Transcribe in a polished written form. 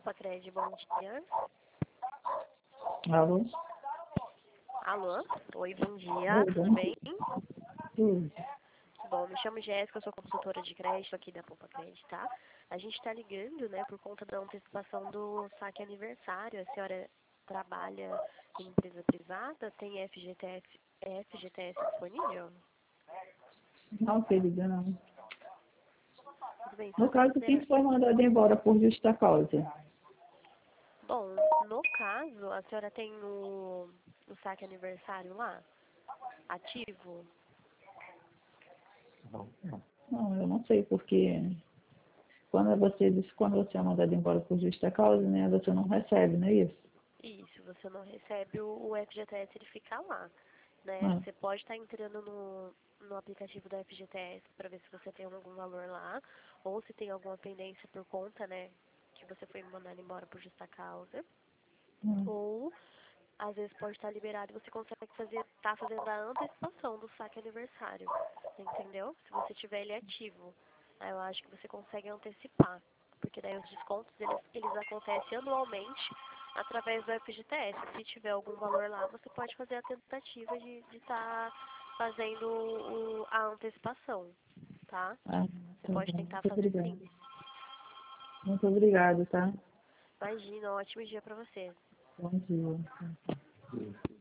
Poupa-Cred, bom dia. Alô? Alô? Oi, bom dia, Oi, tudo bom bem? dia. Bom, me chamo Jéssica, eu sou consultora de crédito aqui da Poupa-Cred, tá? A gente tá ligando, né, por conta da antecipação do saque aniversário. A senhora trabalha em empresa privada? Tem FGTS disponível? Não, querida, não. Tudo bem, No só para caso, quem poder... foi mandado embora por justa causa? Bom, no caso, a senhora tem o saque aniversário lá, ativo? Não, eu não sei, porque quando você é mandado embora por justa causa, né, você não recebe, não é isso? Isso, você não recebe o FGTS, ele fica lá, né? Ah, Você pode estar entrando no aplicativo da FGTS para ver se você tem algum valor lá, ou se tem alguma pendência por conta, né, que você foi mandado embora por justa causa, ah, ou às vezes pode estar liberado e você consegue tá fazendo a antecipação do saque aniversário, entendeu? Se você tiver ele ativo, aí eu acho que você consegue antecipar, porque daí os descontos eles acontecem anualmente através do FGTS. Se tiver algum valor lá, você pode fazer a tentativa de estar fazendo a antecipação, tá? ah, Você tá pode bom. tentar Muito fazer obrigada. sim. Muito obrigada, tá? Imagina, um ótimo dia para você. Bom dia.